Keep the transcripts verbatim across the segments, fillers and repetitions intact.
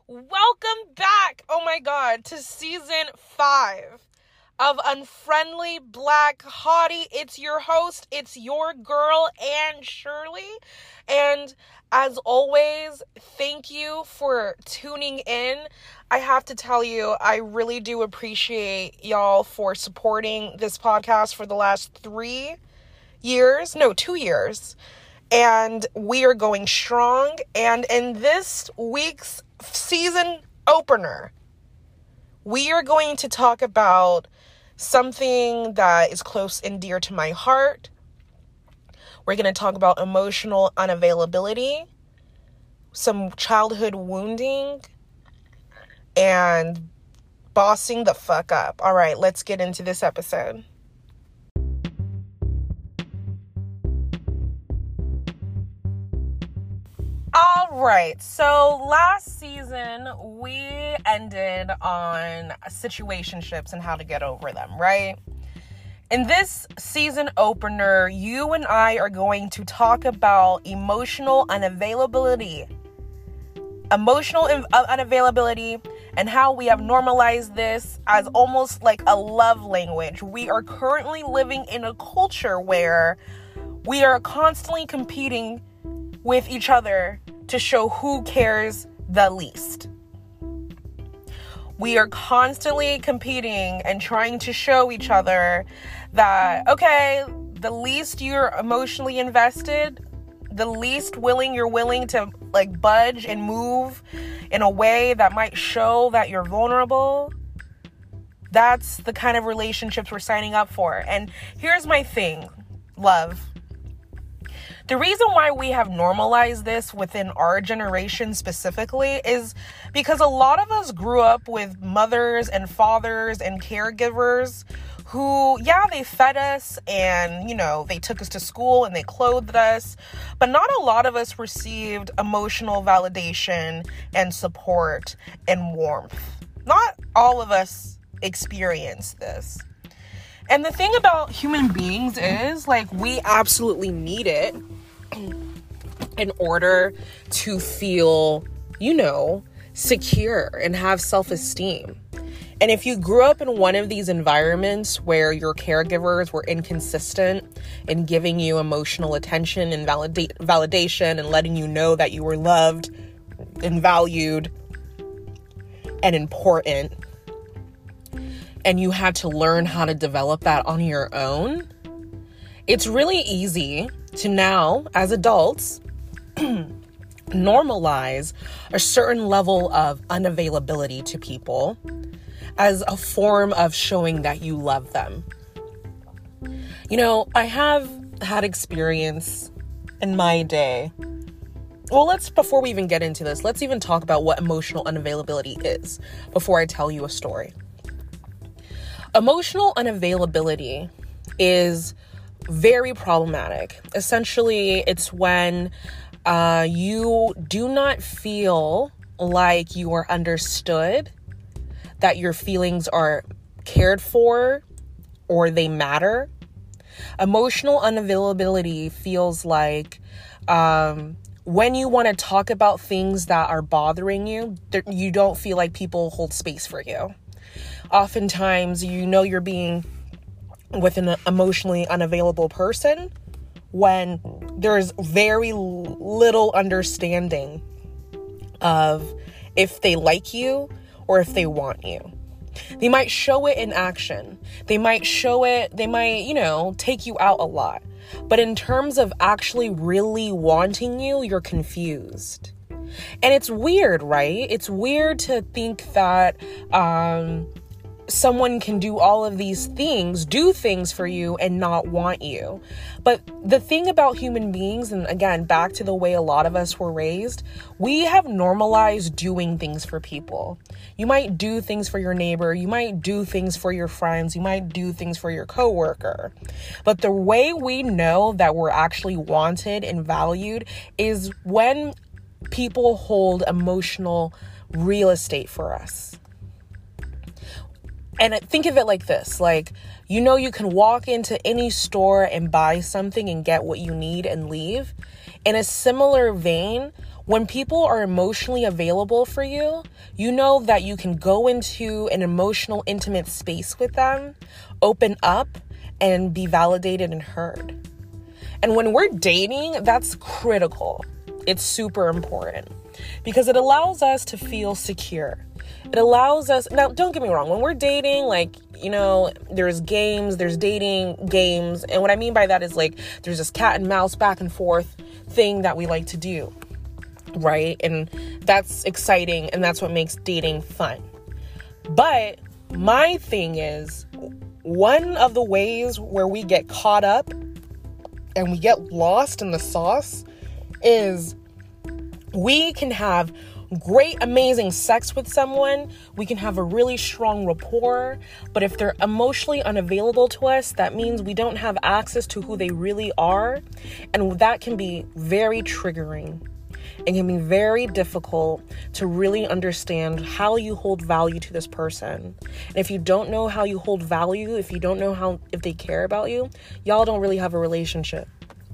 Welcome back, oh my god, to season five of Unfriendly Black Hottie. It's your host, it's your girl, Ann Shirley. And as always, thank you for tuning in. I have to tell you, I really do appreciate y'all for supporting this podcast for the last three years. No, two years. And we are going strong. And in this week's season opener, we are going to talk about something that is close and dear to my heart. We're going to talk about emotional unavailability, some childhood wounding, and bossing the fuck up. All right, let's get into this episode. All right, so last season we ended on situationships and how to get over them, right? In this season opener, you and I are going to talk about emotional unavailability. Emotional in- unavailability and how we have normalized this as almost like a love language. We are currently living in a culture where we are constantly competing with each other to show who cares the least. We are constantly competing and trying to show each other that, okay, the least you're emotionally invested, the least willing you're willing to like budge and move in a way that might show that you're vulnerable, that's the kind of relationships we're signing up for. And here's my thing, love. The reason why we have normalized this within our generation specifically is because a lot of us grew up with mothers and fathers and caregivers who, yeah, they fed us and, you know, they took us to school and they clothed us, but not a lot of us received emotional validation and support and warmth. Not all of us experienced this. And the thing about human beings is, like, we absolutely need it in order to feel, you know, secure and have self-esteem. And if you grew up in one of these environments where your caregivers were inconsistent in giving you emotional attention and validate, validation and letting you know that you were loved and valued and important, and you had to learn how to develop that on your own, it's really easy to now, as adults, normalize a certain level of unavailability to people as a form of showing that you love them. You know, I have had experience in my day. Well, let's, before we even get into this, let's even talk about what emotional unavailability is before I tell you a story. Emotional unavailability is very problematic. Essentially, it's when uh, you do not feel like you are understood, that your feelings are cared for, or they matter. Emotional unavailability feels like um, when you want to talk about things that are bothering you, you don't feel like people hold space for you. Oftentimes, you know you're being with an emotionally unavailable person when there's very little understanding of if they like you or if they want you. They might show it in action. They might show it, they might, you know, take you out a lot. But in terms of actually really wanting you, you're confused. And it's weird, right? It's weird to think that um, someone can do all of these things, do things for you and not want you. But the thing about human beings, and again, back to the way a lot of us were raised, we have normalized doing things for people. You might do things for your neighbor. You might do things for your friends. You might do things for your coworker. But the way we know that we're actually wanted and valued is when people hold emotional real estate for us. And think of it like this, like, you know, you can walk into any store and buy something and get what you need and leave. In a similar vein, When people are emotionally available for you, you know that you can go into an emotional, intimate space with them, open up, and be validated and heard. And when we're dating, that's critical. It's super important because it allows us to feel secure. It allows us, now don't get me wrong, when we're dating, like, you know, there's games, there's dating games. And what I mean by that is like, there's this cat and mouse back and forth thing that we like to do, right? And that's exciting, and that's what makes dating fun. But my thing is, one of the ways where we get caught up and we get lost in the sauce is we can have great, amazing sex with someone. We can have a really strong rapport, but if they're emotionally unavailable to us, that means we don't have access to who they really are. And that can be very triggering. It can be very difficult to really understand how you hold value to this person. And if you don't know how you hold value, if you don't know how, if they care about you, y'all don't really have a relationship.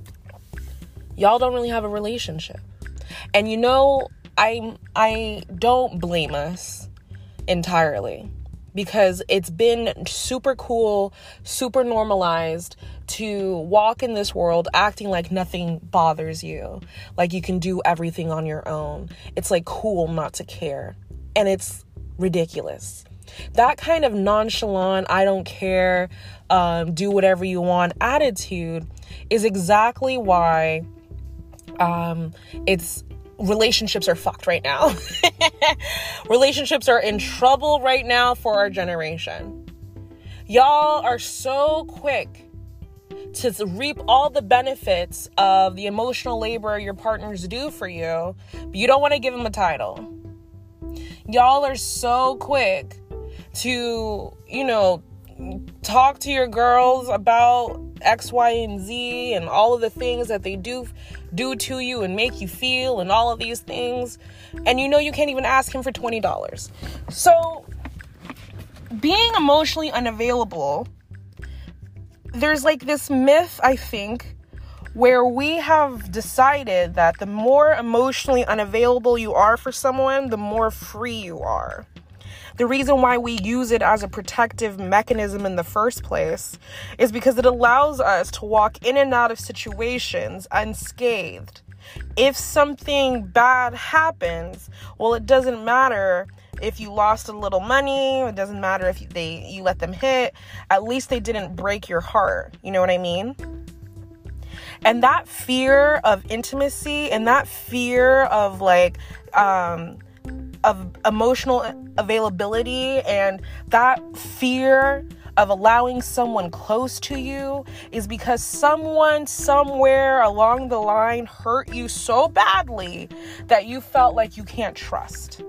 Y'all don't really have a relationship. And you know, I I don't blame us entirely, because it's been super cool, super normalized to walk in this world acting like nothing bothers you, like you can do everything on your own. It's like cool not to care, and it's ridiculous. That kind of nonchalant, I don't care, um, do whatever you want attitude is exactly why um, it's relationships are fucked right now. Relationships are in trouble right now for our generation. Y'all are so quick to reap all the benefits of the emotional labor your partners do for you, but you don't want to give them a title. Y'all are so quick to, you know, talk to your girls about X, Y, and Z and all of the things that they do do to you and make you feel and all of these things. And you know you can't even ask him for twenty dollars. So being emotionally unavailable, there's like this myth, I think, where we have decided that the more emotionally unavailable you are for someone, the more free you are. The reason why we use it as a protective mechanism in the first place is because it allows us to walk in and out of situations unscathed. If something bad happens, well, it doesn't matter if you lost a little money. It doesn't matter if you, they you let them hit. At least they didn't break your heart. You know what I mean? And that fear of intimacy and that fear of like, um, of emotional availability and that fear of allowing someone close to you is because someone somewhere along the line hurt you so badly that you felt like you can't trust.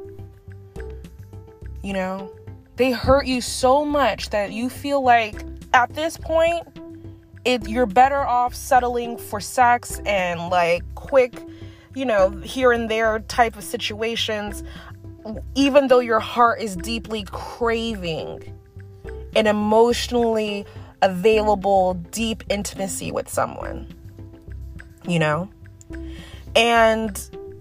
You know, they hurt you so much that you feel like at this point, it, you're better off settling for sex and like quick, you know, here and there type of situations, even though your heart is deeply craving an emotionally available, deep intimacy with someone, you know? And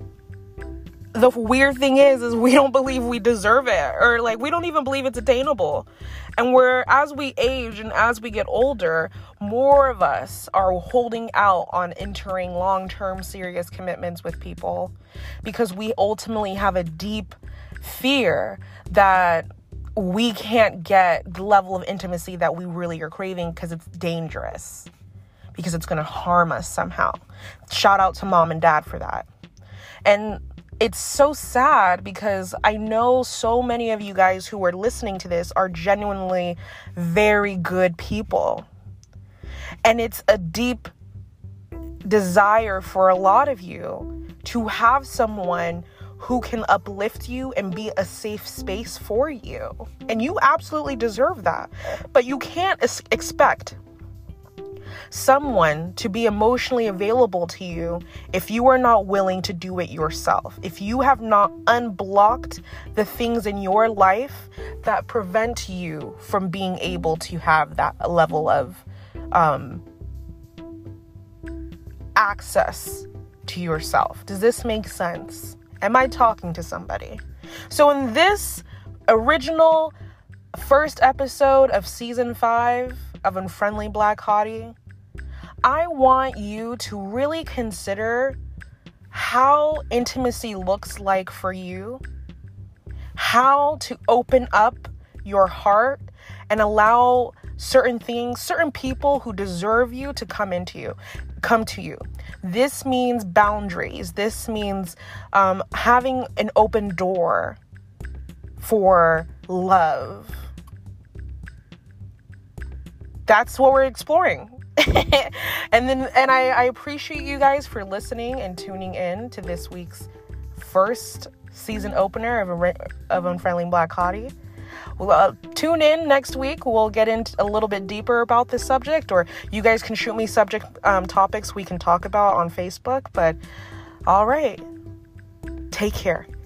the weird thing is, is we don't believe we deserve it, or like, we don't even believe it's attainable. And we're, as we age and as we get older, more of us are holding out on entering long-term serious commitments with people because we ultimately have a deep fear that we can't get the level of intimacy that we really are craving because it's dangerous, because it's going to harm us somehow. Shout out to mom and dad for that. And it's so sad because I know so many of you guys who are listening to this are genuinely very good people. And it's a deep desire for a lot of you to have someone who can uplift you and be a safe space for you. And you absolutely deserve that. But you can't es- expect someone to be emotionally available to you if you are not willing to do it yourself. If you have not unblocked the things in your life that prevent you from being able to have that level of um, access to yourself. Does this make sense? Am I talking to somebody? So in this original first episode of season five of Unfriendly Black Hottie, I want you to really consider how intimacy looks like for you, how to open up your heart and allow certain things, certain people who deserve you to come into you, come to you. This means boundaries. This means um, having an open door for love. That's what we're exploring. and then, and I, I appreciate you guys for listening and tuning in to this week's first season opener of, of Unfriendly Black Hottie. Well, uh, tune in next week. We'll get into a little bit deeper about this subject, or you guys can shoot me subject um, topics we can talk about on Facebook. But all right, take care.